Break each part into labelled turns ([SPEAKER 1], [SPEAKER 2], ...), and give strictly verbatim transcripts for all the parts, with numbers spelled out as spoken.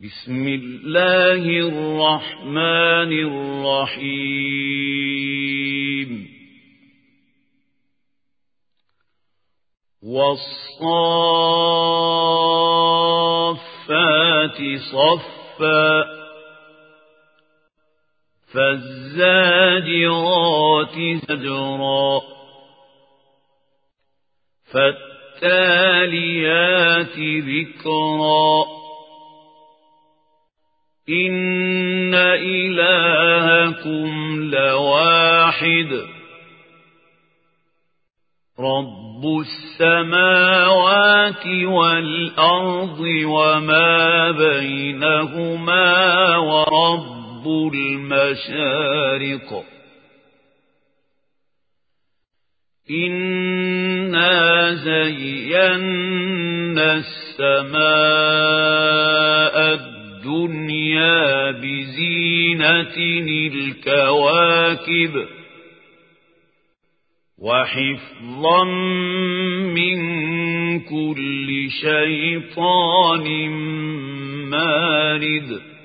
[SPEAKER 1] بسم الله الرحمن الرحيم والصافات صفا فالزاجرات زجرا فالتاليات ذكرا إن إلهكم لواحد رب السماوات والأرض وما بينهما ورب المشارق إنا زينا السماء الدنيا بزينة الكواكب وحفظا من كل شيطان مارد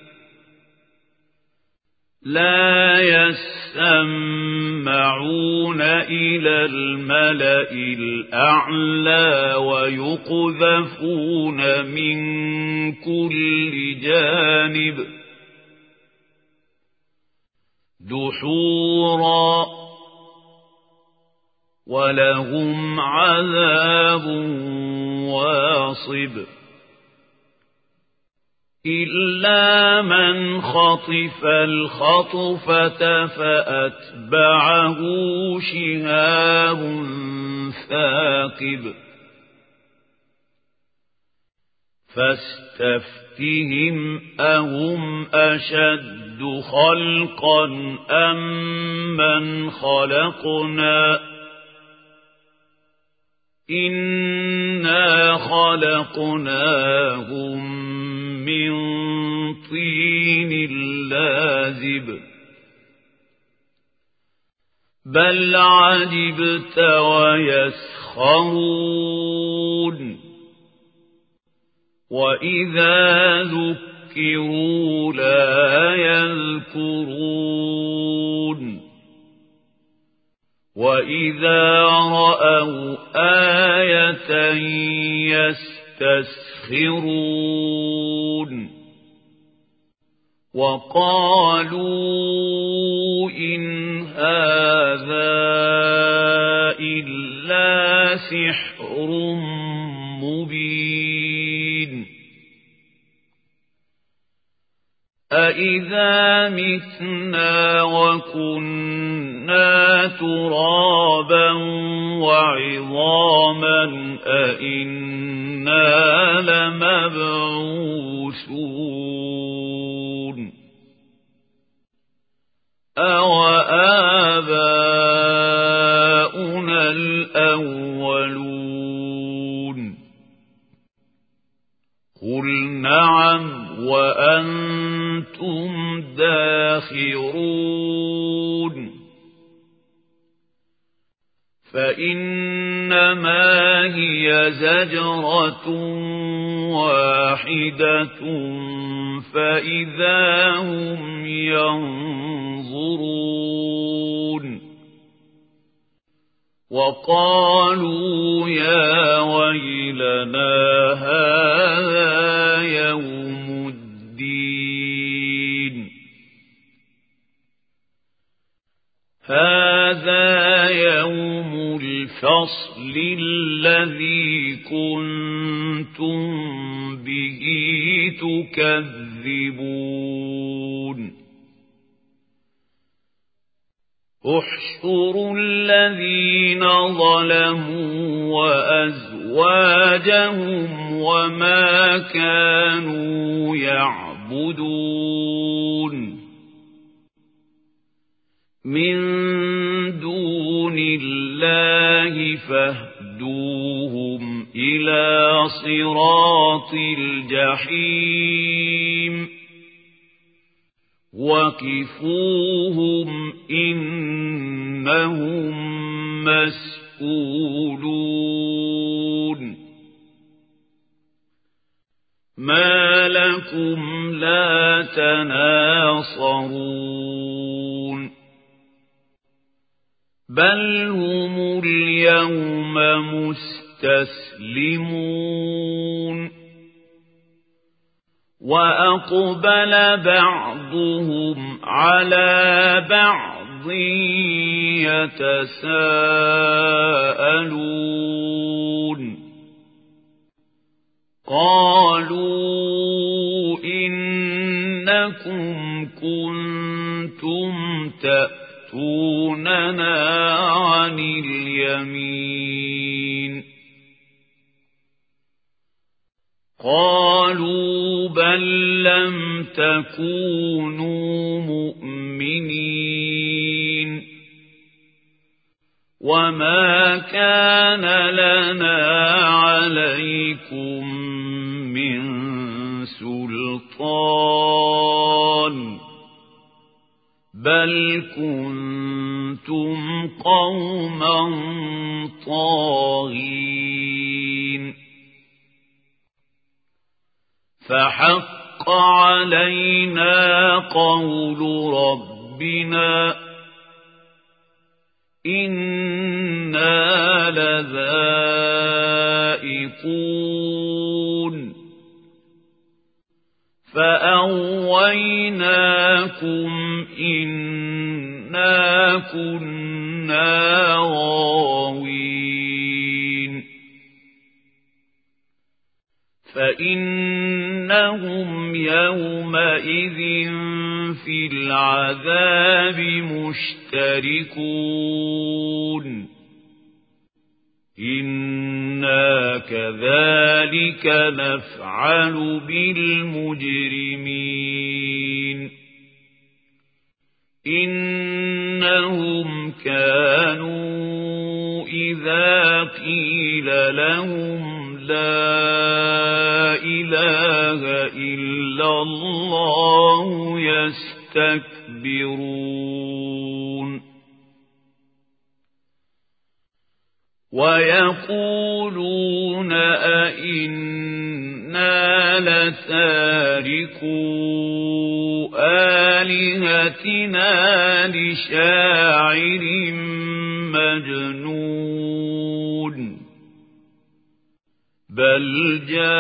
[SPEAKER 1] لا يسمعون إلى الملأ الأعلى ويقذفون من كل جانب دحورا ولهم عذاب واصب إلا من خطف الخطفة فأتبعه شهاب ثاقب فاستفتهم أهم أشد خلقا أم من خلقنا إنا خلقناهم من طين لازب بل عجبت ويسخرون وإذا ذكروا لا يذكرون وإذا رأوا آية يستسخرون وقالوا إن هذا إلا سحر مبين أإذا متنا وكنا ترابا وعظاما أإنا لمبعوثون أوآباؤنا الأولون قل نعم وأنتم داخرون فإنما هي زجرة واحدة فإذا هم ينظرون وقالوا يا ويلنا هذا يوم الدين هذا يوم الفصل الذي كنتم به تكذبون احشروا الذين ظلموا وأزواجهم وما كانوا يعبدون من دون الله فاهدوهم إلى صراط الجحيم وقفوهم إنهم مسؤولون ما لكم لا تناصرون بل هم اليوم مستسلمون وأقبل بعضهم على بعض يتساءلون قالوا إنكم كنتم تأتوننا عن اليمين قالوا بل لم تكونوا مؤمنين وما كان لنا عليكم من سلطان بل كنتم قوما طاغين فحق علينا قول ربنا إنا لذائقون فأغويناكم إنا كنا غاوين فإنهم يومئذ في العذاب مشتركون إنا كذلك نفعل بالمجرمين إنهم كانوا إذا قيل لهم لا إله إلا الله يستكبرون ويقولون أئنا لتاركو آلهتنا لشاعر مجنون بل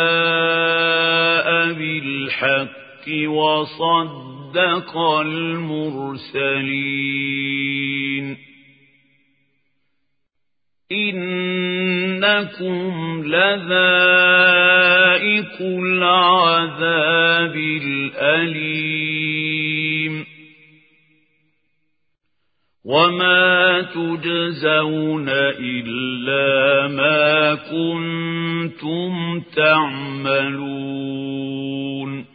[SPEAKER 1] جاء بالحق وصدق المرسلين إنكم لذائق العذاب الأليم وما تجزون إلا ما كنتم تعملون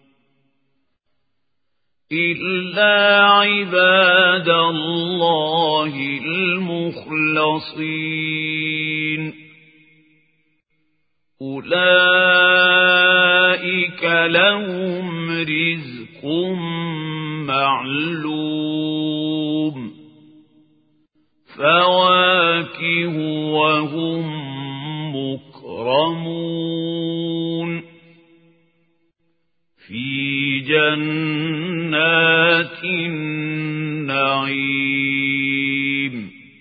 [SPEAKER 1] إلا عباد الله المخلصين أولئك لهم رزق معلوم فواكه وهم مكرمون في جنات النعيم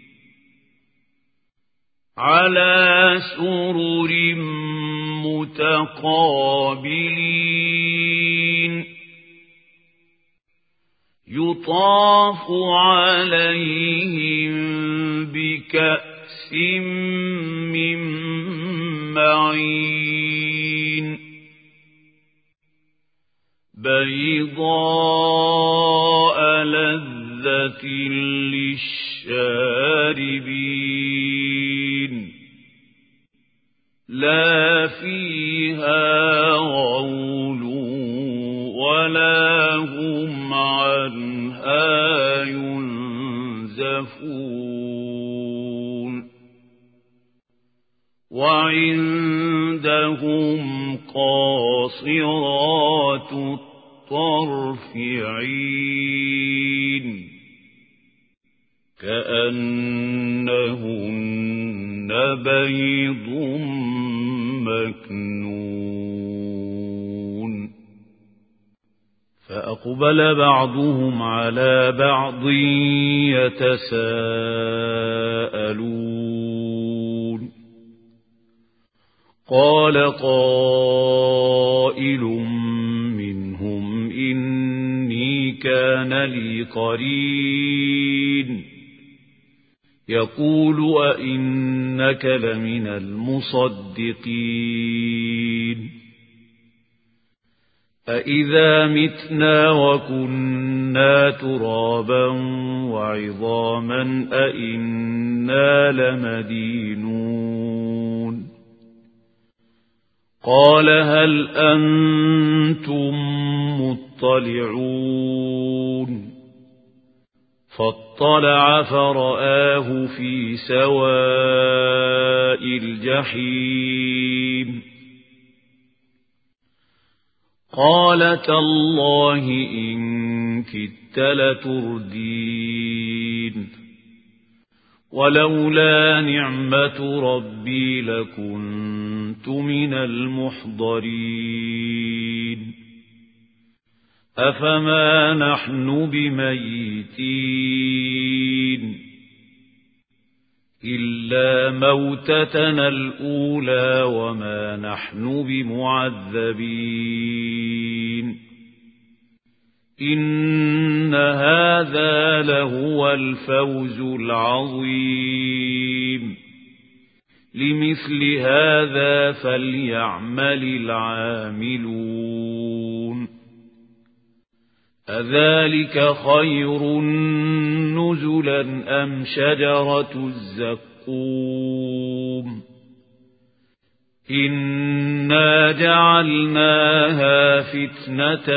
[SPEAKER 1] على سرر متقابلين يطاف عليهم بكأس من معين بيضاء لذة للشاربين لا فيها غول ولا هم عنها ينزفون وعندهم قاصرات الطرف عين كأنهن بيض مكنون فأقبل بعضهم على بعض يتساءلون قال قائل منهم إني كان لي قرين يقول أئنك لمن المصدقين أإذا متنا وكنا ترابا وعظاما أإنا لمدينون قال هل أنتم مطلعون فاطلع فرآه في سواء الجحيم قال تالله إن كدت لتردين ولولا نعمة ربي لكنت من المحضرين أفما نحن بميتين إلا موتتنا الأولى وما نحن بمعذبين إن هذا لهو الفوز العظيم لمثل هذا فليعمل العاملون أذلك خير نزلا أم شجرة الزقوم إنا جعلناها فتنة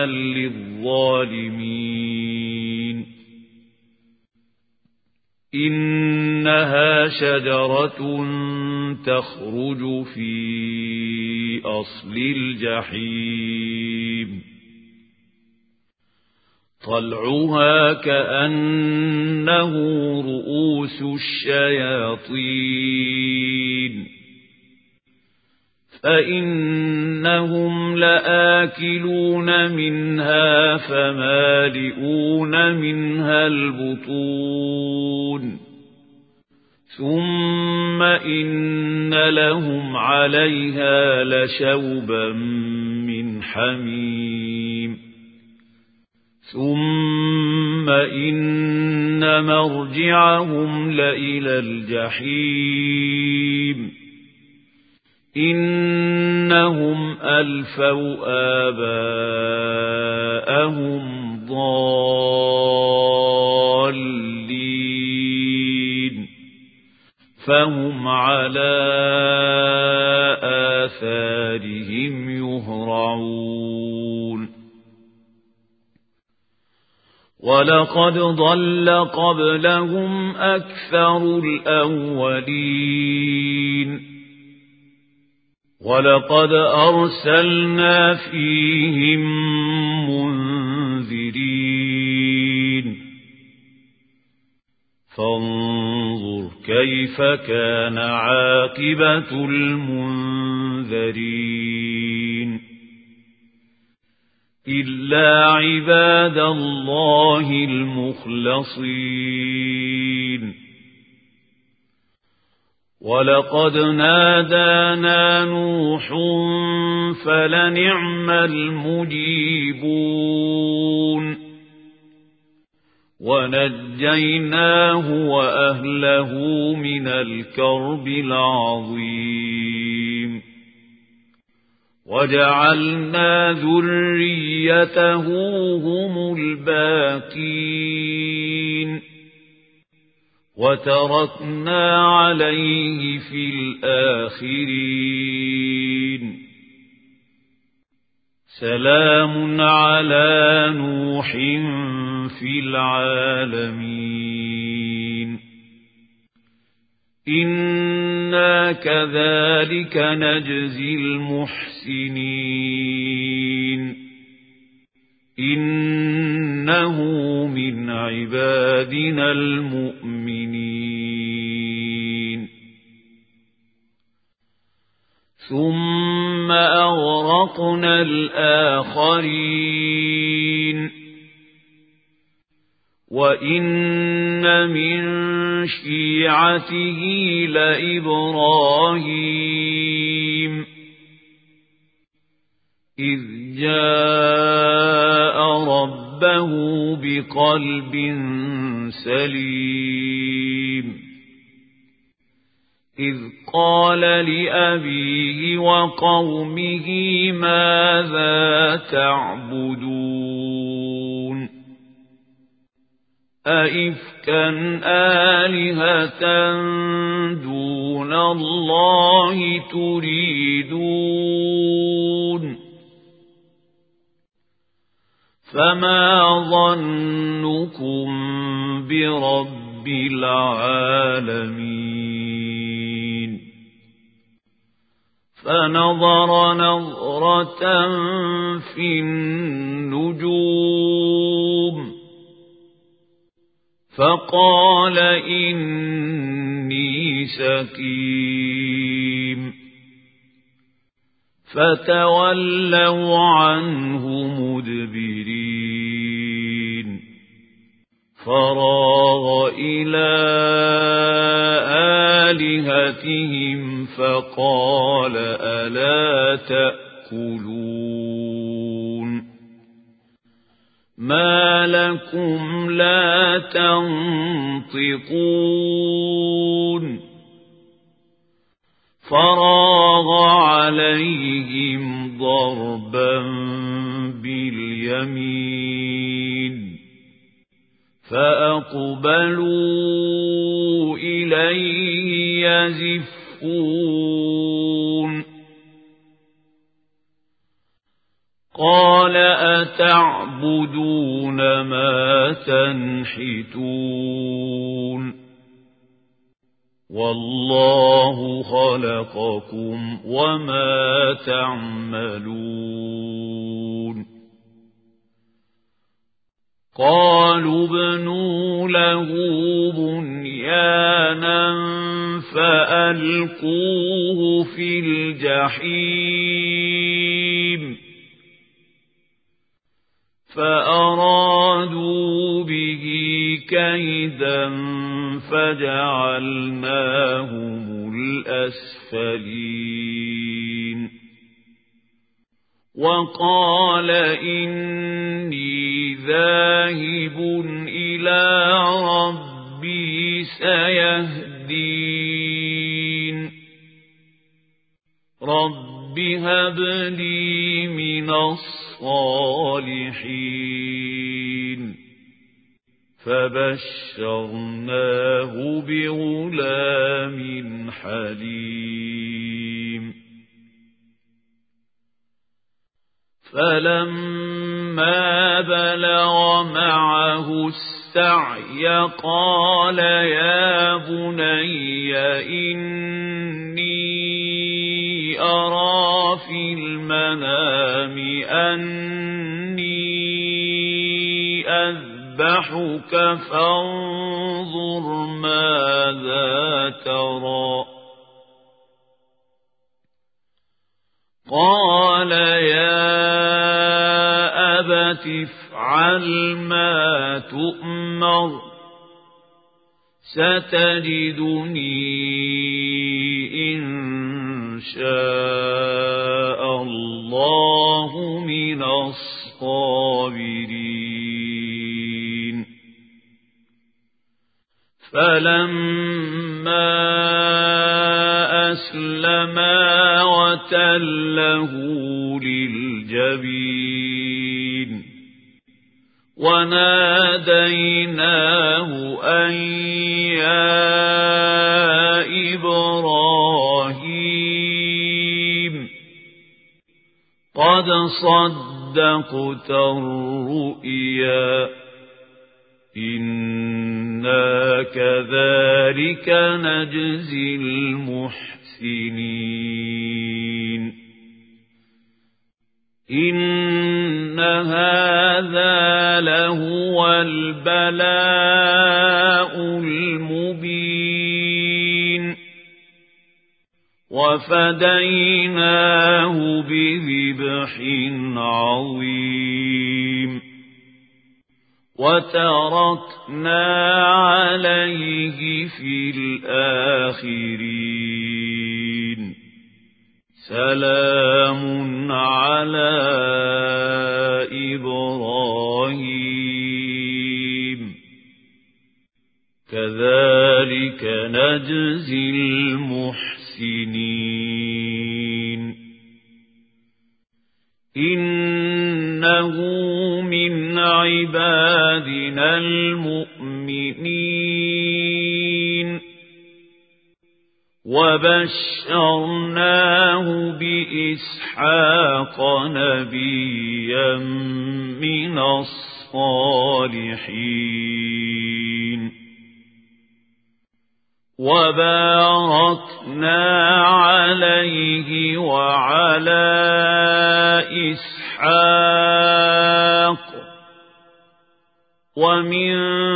[SPEAKER 1] للظالمين إنها شجرة تخرج في أصل الجحيم طلعها كأنه رؤوس الشياطين فإنهم لآكلون منها فمالئون منها البطون ثم إن لهم عليها لشوبا من حميم ثم إن مرجعهم لإلى الجحيم إنهم ألفوا آباءهم ضالين فهم على آثارهم يهرعون ولقد ضل قبلهم أكثر الأولين ولقد أرسلنا فيهم منذرين فانظر كيف كان عاقبة المنذرين إلا عباد الله المخلصين ولقد نادانا نوح فلنعم المجيبون ونجيناه وأهله من الكرب العظيم وجعلنا ذريته هم الباقين وتركنا عليه في الآخرين سلام على نوح في العالمين إنا كذلك نجزي المحسنين إنه من عبادنا المؤمنين ثم أغرقنا الآخرين وَإِنَّ مِن شِيعَتِهِ لَإِبْرَاهِيمَ إِذْ جَاءَ رَبَّهُ بِقَلْبٍ سَلِيمٍ إِذْ قَالَ لِأَبِيهِ وَقَوْمِهِ مَاذَا تَعْبُدُونَ أَئِفْكًا آلِهَةً دُونَ اللَّهِ تُرِيدُونَ فَمَا ظَنُّكُمْ بِرَبِّ الْعَالَمِينَ فَنَظَرَ نَظْرَةً فِي النُّجُومِ فَقَالَ إِنِّي سَقِيمٌ فَتَوَلَّوْا عَنْهُ مُدْبِرِينَ فَرَاغَ إِلَى آلِهَتِهِمْ فَقَالَ أَلَا تَأْكُلُونَ مَا لَكُمْ لَا تَنطِقُونَ فَرَاغَ عَلَيْهِمْ ضَرْبًا بِالْيَمِينِ فَأَقْبَلُوا إِلَيْهِ يَزِفُّونَ قَالَ أَتَعْبُدُونَ مَا تَنْحِتُونَ وَاللَّهُ خَلَقَكُمْ وَمَا تَعْمَلُونَ قَالُوا ابْنُوا لَهُ بُنْيَانًا فَأَلْقُوهُ فِي الْجَحِيمِ فَأَرَادُوا بِهِ كَيْدًا فَجَعَلْنَاهُمُ الْأَسْفَلِينَ وَقَالَ إِنِّي ذَاهِبٌ إِلَى رَبِّي سَيَهْدِينِ رَبِّ هَبْ لِي مِنَ الصَّالِحِينَ فَبَشَّرْنَاهُ بِغُلَامٍ حَلِيمٍ فَلَمَّا بَلَغَ مَعَهُ السَّعْيَ قَالَ يَا بُنَيَّ إِنِّي أَرَى فِي الْمَنَامِ أَنِّي أَذْبَحُكَ فَانظُرْ مَاذَا تَرَى قَالَ يَا أَبَتِ افْعَلْ مَا تُؤْمَرُ سَتَجِدُنِي إِن شَاءَ اللَّهُ مِنَ الصَّابِرِينَ فَلَمَّا أَسْلَمَا وَتَلَّهُ لِلْجَبِينِ وَنَادَيْنَاهُ أَن يَا إِبْرَاهِيمُ قَدْ صَدَّقْتَ الرُّؤْيَا إِنَّا كَذَلِكَ نَجْزِي الْمُحْسِنِينَ إِنَّ هَذَا لَهُوَ الْبَلَاءُ الْمُبِينُ وَفَدَيْنَاهُ بِذِبْحٍ عَظِيمٍ وتركنا عليه في الآخرين سلام على إبراهيم كذلك نجزي المحسنين إنه من عبادنا المؤمنين وبشرناه بإسحاق نبيا من الصالحين وباركنا عليه وعلى إسحاق ومن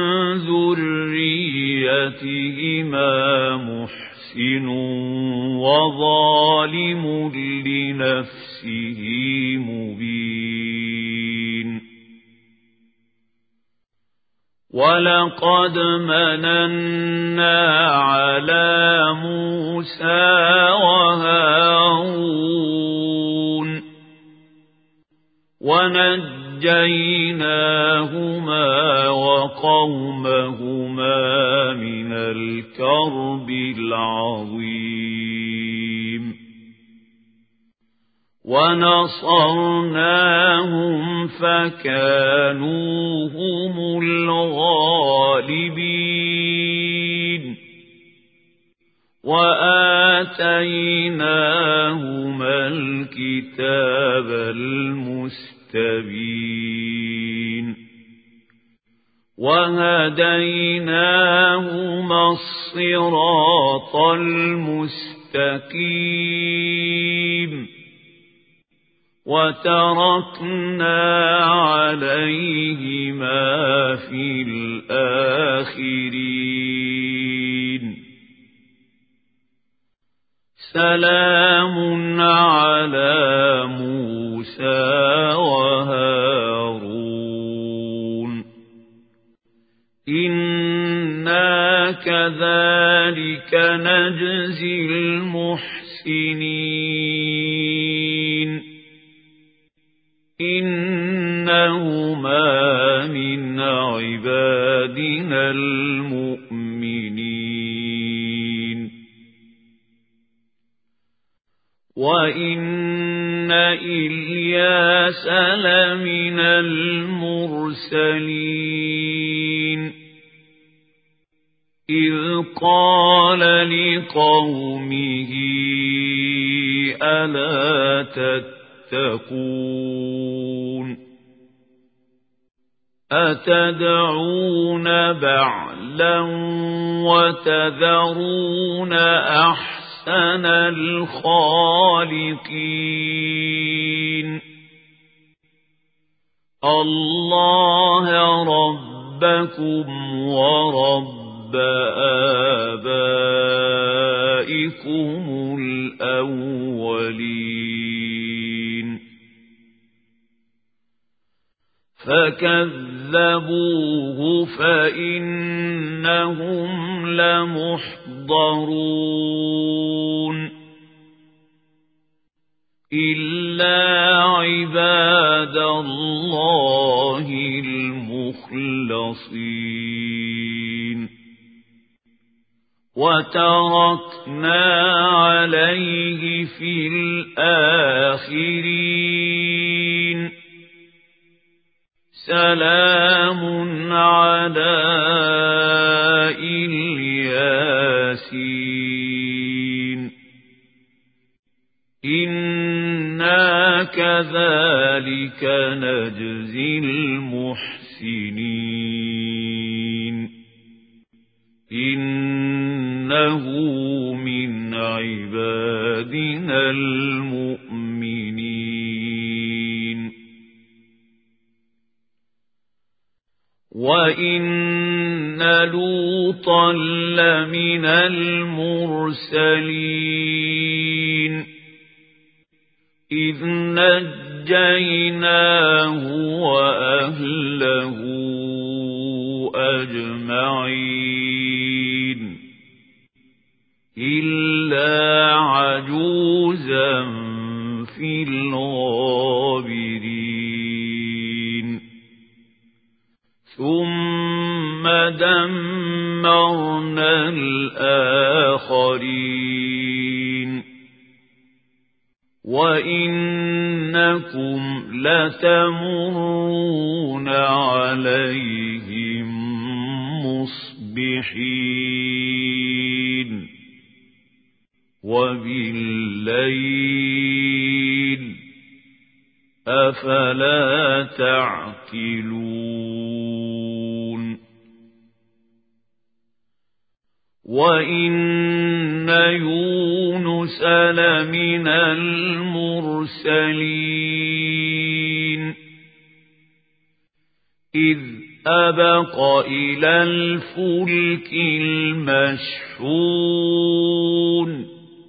[SPEAKER 1] ذريتهما محسن وظالم لنفسه مبين ولقد مننا على موسى وهارون ونجيناهما وقومهما من الكرب العظيم ونصرناهم فكانوا هم الغالبين وآتيناهما الكتاب المستبين وهديناهما الصراط المستقيم وتركنا عليهما في الآخرين سلام على موسى وهارون إنا كذلك نجزي المحسنين إنهما من عبادنا المؤمنين وإن إلياس لمن المرسلين إذ قال لقومه ألا تتقون أتدعون بعلا وتذرون أحسن الخالقين الله ربكم ورب آبائكم الأولين فكذبوه فإنهم لمحضرون إلا عباد الله المخلصين وتركنا عليه في الآخرين سلام على الياسين إنا كذلك نجزي المحسنين إنه من عبادنا المؤمنين وإن لوطا لمن المرسلين إذ نجيناه وأهله أجمعين إلا عجوزا في الغابرين ثم دمرنا الآخرين وإنكم لتمرون عليهم مصبحين وبالليل أفلا تعقلون وإن يونس لمن المرسلين إذ أبق إلى الفلك المشحون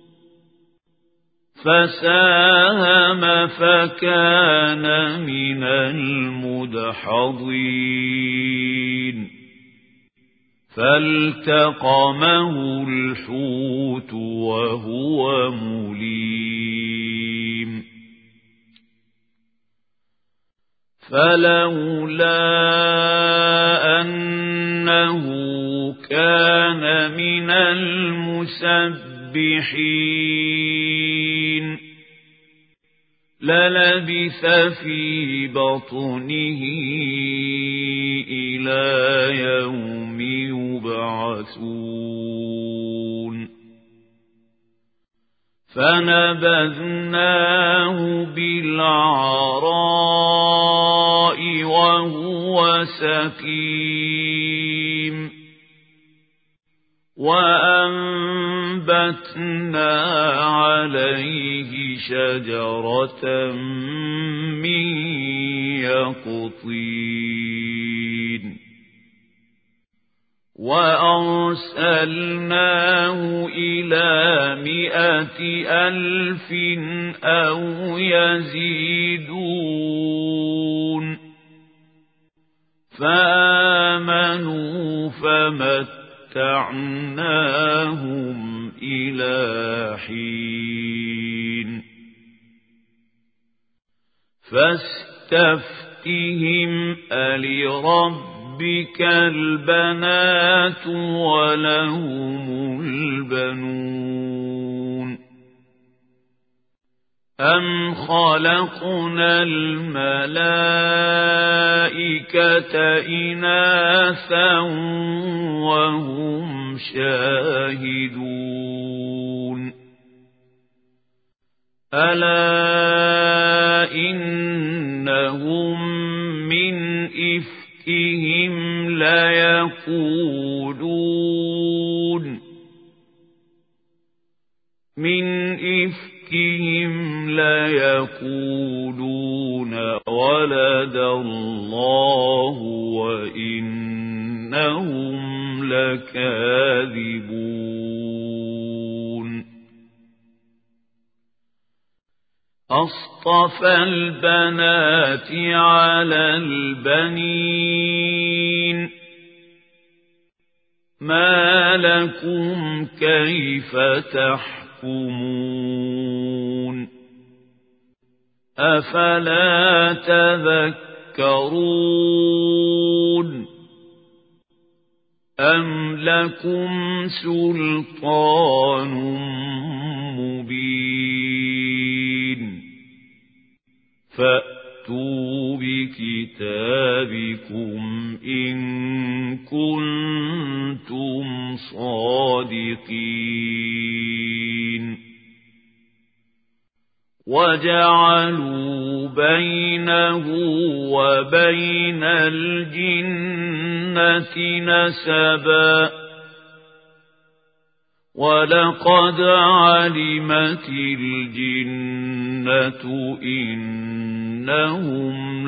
[SPEAKER 1] فساهم فكان من المدحضين فالتقمه الحوت وهو مليم فلولا أنه كان من المسبحين للبث في بطنه إلى يوم يبعثون فنبذناه بالعراء وهو سقيم وأنبتنا عليه شجرة من يقطين وأرسلناه إلى مائة ألف أو يزيدون فآمنوا فمتعناهم إلى حين فاستفتهم ألربك البنات ولهم البنون أم خلقنا الملائكة إناثا وهم شاهدون ألا إنهم من إفكهم ليقولون من إفكهم ليقولون ولد الله وإنهم لكاذبون أصطفى البنات على البنين ما لكم كيف تحكمون أفلا تذكرون أم لكم سلطان مبين فأتوا بكتابكم إن كنتم صادقين وجعلوا بينه وبين الجنة نسبا ولقد علمت الجنة إنهم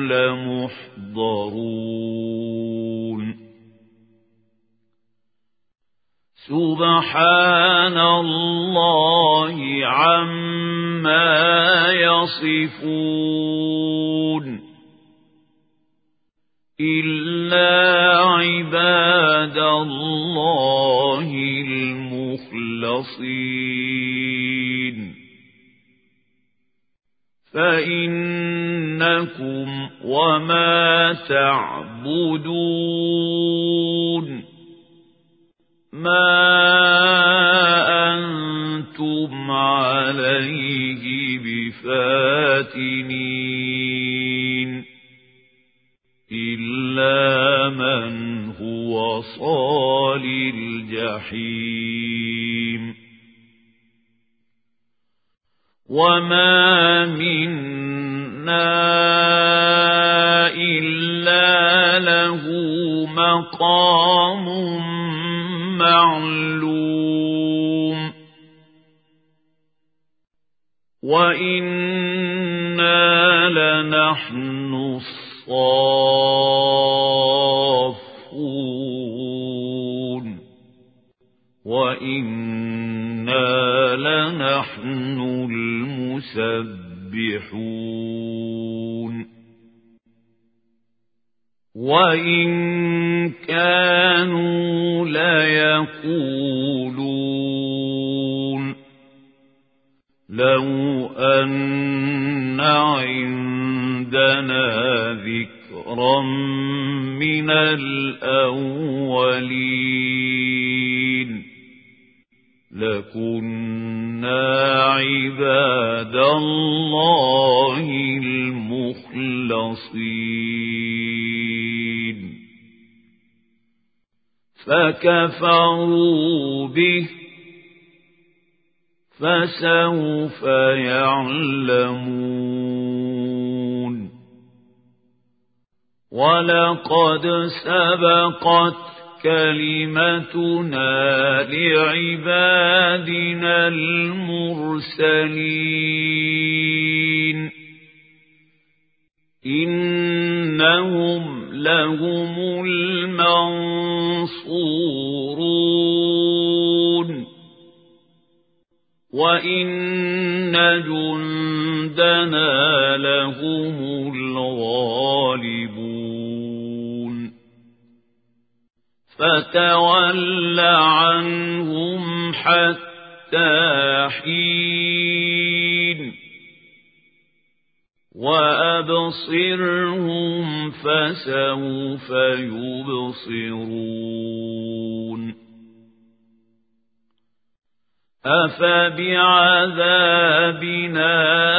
[SPEAKER 1] لمحضرون سبحان الله عما يصفون إلا عباد الله المخلصين فإنكم وما تعبدون ما أنتم عليه بفاتنين إلا من هو صال الجحيم وما منا إلا له مقام معلوم وإنا لنحن الصافون وإنا لنحن المسبحون وإن كانوا ليقولون لو أن عندنا ذكرا من الأولين لكنا عباد الله المخلصين فكفروا به فسوف يعلمون ولقد سبقت كلمتنا لعبادنا المرسلين إنهم لهم المنصورون وإن جندنا لهم الغالبون فتول عنهم حتى حين وأبصرهم فسوف يبصرون أفبعذابنا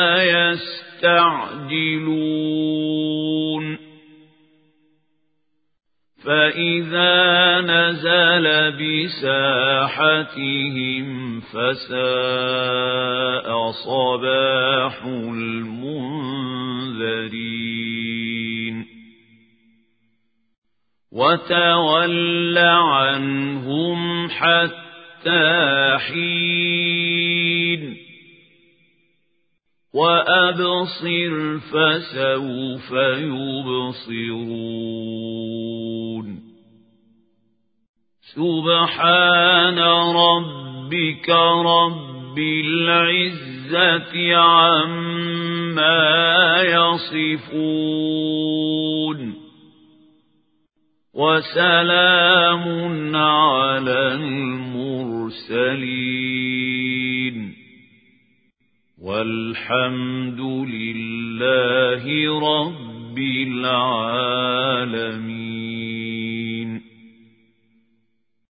[SPEAKER 1] يستعجلون فإذا نزل بساحتهم فساء صباح المنذرين وتول عنهم حتى حين وأبصر فسوف يبصرون سبحان ربك رب العزة عما يصفون وسلام على المرسلين والحمد لله رب العالمين.